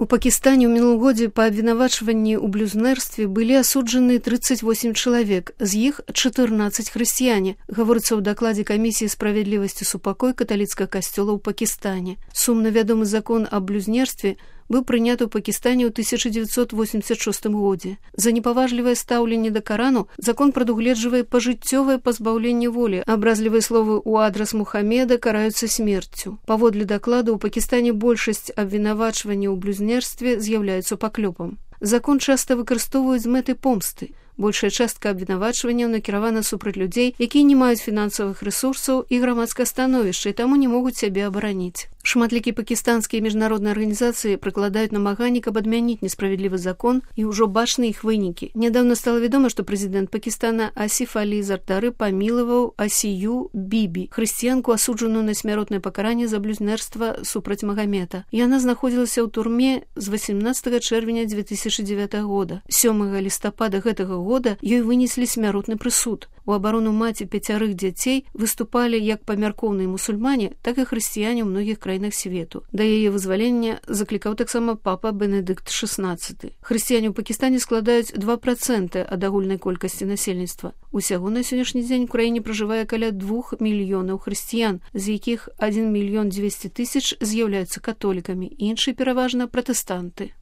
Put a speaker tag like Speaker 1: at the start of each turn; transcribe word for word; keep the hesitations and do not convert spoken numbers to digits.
Speaker 1: У Пакістане ў мінулым годзе па абвінавачванні ў блюзнерстве былі асуджаны тридцать восемь чалавек, з іх чатырнаццаць хрысціяне, гаворыцца ў дакладзе камісіі справядлівасці супакой каталіцкага касцёла ў Пакістане. Сумна вядомы закон аб блюзнерстве быў прыняты ў Пакістане ў тысяча дзевяцьсот восемьдесят шостым годзе. За непаважлівае стаўленне да Карану закон прадугледжвае пажыццёвае пазбаўленне волі. Абразлівыя словы ў адрас Мухаммеда караюцца смерцю. Паводле дакладу, у Пакістане большасць абвінавачванняў у блюзнерстве з'яўляюцца паклёпам. Закон часта выкарыстоўваюць з мэтай помсты. Большая частка абвінавачванняў накіравана супраць людзей, якія не маюць фінансавых рэсурсаў і грамадскага становішча, і таму не могуць сябе абараніць. Шматлікія пакістанскія і міжнародныя арганізацыі прыкладаюць намаганні, каб адмяніць несправядлівы закон, і ўжо бачны іх вынікі. Нядаўна стала вядома, што прэзідэнт Пакістана Асіф Алі Зардары памілаваў Асію Бібі, хрысціянку, асуджаную на смяротнае пакаранне за блюзнерства супраць Магамета. Яна знаходзілася ў турме з васемнаццатага чэрвеня дзве тысячы дзевятага года. сёмага лістапада гэтага года ёй вынеслі смяротны прысуд. У абарону маці пяцярых дзяцей выступалі як памяркоўныя мусульмане, так і хрысціяне ў многіх краінах свету. Да яе вызвалення заклікаў таксама папа Бенедыкт шаснаццаты. Хрысціяне ў Пакістане складаюць два працэнты ад агульнай колькасці насельніцтва. Усяго на сённяшні дзень у краіне пражывае каля двух мільёнаў хрысціян, з якіх адзін мільён дзвесце тысяч з'яўляюцца католікамі, іншыя пераважна пратэстанты.